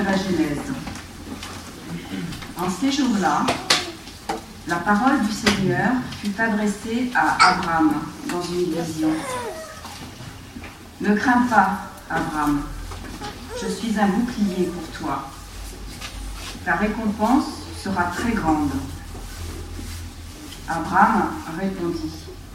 la Genèse. En ces jours-là, la parole du Seigneur fut adressée à Abraham dans une vision. Ne crains pas, Abraham, je suis un bouclier pour toi. Ta récompense sera très grande. Abraham répondit,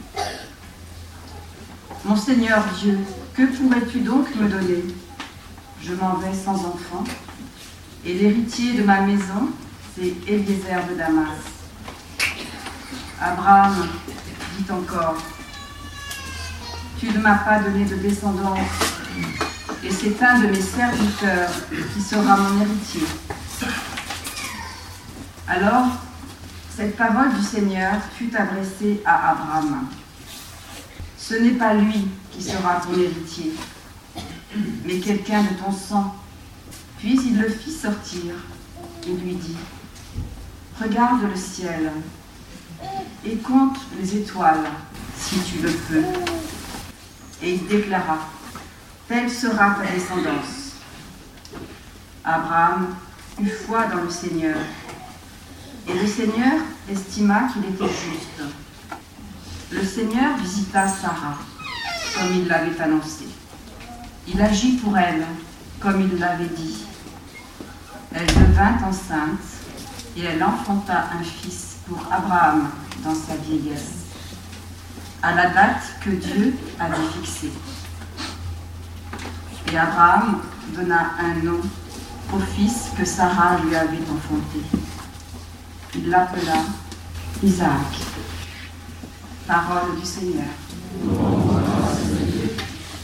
mon Seigneur Dieu, que pourrais-tu donc me donner? Je m'en vais sans enfant, et l'héritier de ma maison, c'est Eliezer de Damas. Abraham dit encore, tu ne m'as pas donné de descendance, et c'est un de mes serviteurs qui sera mon héritier. Alors, cette parole du Seigneur fut adressée à Abraham. Ce n'est pas lui qui sera ton héritier, mais quelqu'un de ton sang. Puis il le fit sortir et lui dit, regarde le ciel et compte les étoiles, si tu le peux. Et il déclara, telle sera ta descendance. Abraham eut foi dans le Seigneur, et le Seigneur estima qu'il était juste. Le Seigneur visita Sarah, comme il l'avait annoncé. Il agit pour elle, comme il l'avait dit. Elle devint enceinte, et elle enfanta un fils pour Abraham dans sa vieillesse, à la date que Dieu avait fixée. Et Abraham donna un nom au fils que Sarah lui avait enfanté. Il l'appela Isaac. Parole du Seigneur.